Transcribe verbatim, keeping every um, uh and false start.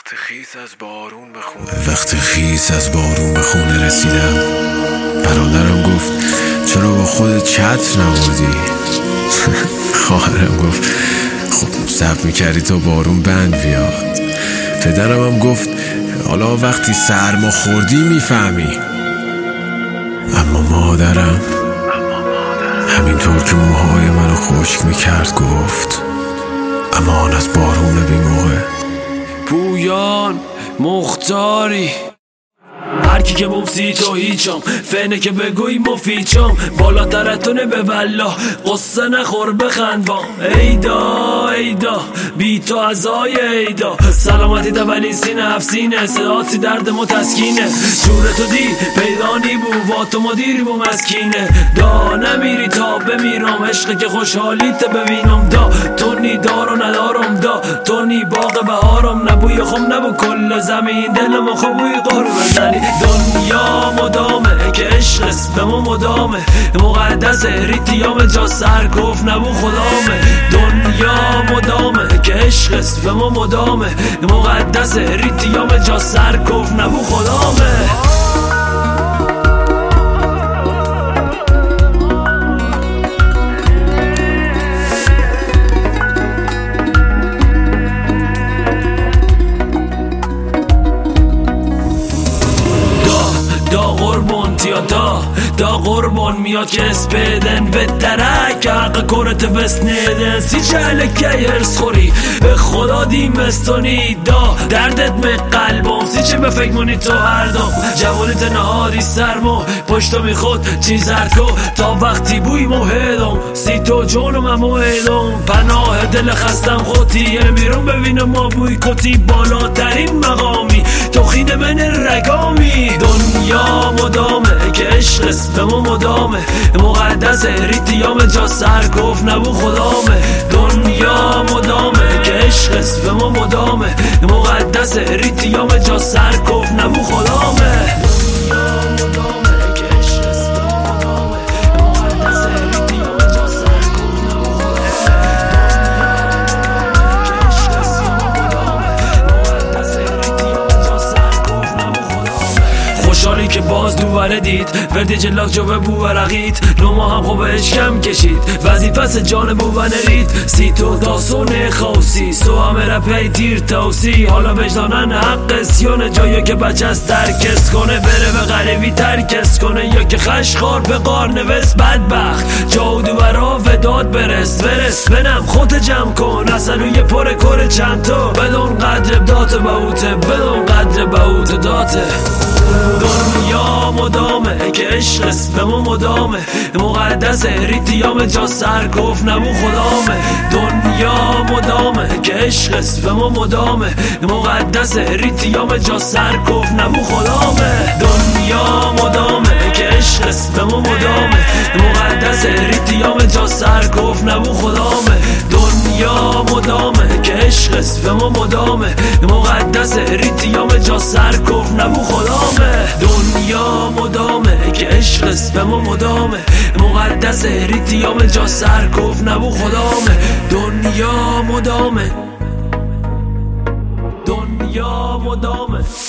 وقتی خیس از بارون به خونه وقتی خیس از بارون به خونه رسیدم، برادرم گفت چرا با خودت چتر نبردی؟ خواهرم گفت خب صبر میکردی تا بارون بند بیاد. پدرم هم گفت حالا وقتی سرما خوردی میفهمی. اما مادرم همینطور که موهای منو خشک میکرد گفت امان از بارون بی موقع. پویان مختاری هر کی که ممسی تو هیچم فنه که بگوی مفیچم بالاترتونه به والله قصه نخور بخند با ایدا ایدا بی تو ازای ایدا سلامتی دولی سینه هفسینه صداتی درد متسکینه جور تو دی پیدانی بو و تو مدیری بو مسکینه دا نمیری تا بمیرم عشق که خوشحالیت ببینم دا تو نی دارو ندارم دا تو نی باغ بهارم نبوی خم نبو کل زمین دلم خوبوی قهر بزنی دنیا مدامه که عشق است به ما مدامه مقدس ریتیام جا سرکوف نبو خدامه دنیا مدامه که عشق است به ما مدامه مقدس ریتیام جا سرکوف نبو خدامه. دا قربان تیا دا دا قربان میاد که اسپیدن به درک حق کرت بسنیدن سی چهل که ارس خوری به خدا دیمستانی دا دردت به قلبم سی چه به فکر مونی تو هر دم جوانیت نهاری سرمو پشتو میخود چیز هرکو تا وقتی بوی موهدم سی تو جونم هم موهدم پناه دل خستم خودی میرون ببینم ما بوی کتی بالاترین مقامی تو خیده من رگامی دنیا مدامه که عشق است به ما مدامه مقدس ریتیام جا سرکوف نبو خدامه دنیا مدامه که عشق است به ما مدامه مقدس ریتیام جا سرکوف نبو خدامه. خوشحالی که باز دوباره دید وردی جلاک جو به بو ورقید نما هم خوب اشکم کشید وظیفه جان بو ونرید سی تو داسون خوصی سو همه رپی تیر توسی حالا وجدانن حق سیانه جایی که بچه از ترکس کنه بره به غریبی ترکس کنه یا که خشخار به قار نوست بدبخت جا دوباره وداد برس برس بنم خود جمع کن اصلوی پر کره چند تو بدون قدر دات باوته بدون قدر باوت داته دنیا مدامه که عشق است به ما مدامه مقدس ریتیام جا سرکوف نبو خدامه دنیا مدامه که عشق است به ما مدامه مقدس ریتیام جا سرکوف نبو خدامه دنیا مدامه که عشق است به ما مدامه مقدس ریتیام جا سرکوف نبو خدامه دنیا مدامه که عشق است به ما مدامه مقدس ریتیام جا سرکوف نبو خدامه دنیا مدامه که عشق است به ما مدامه مقدس ریتیام جا سرکوف نبو خدامه دنیا مدامه دنیا مدامه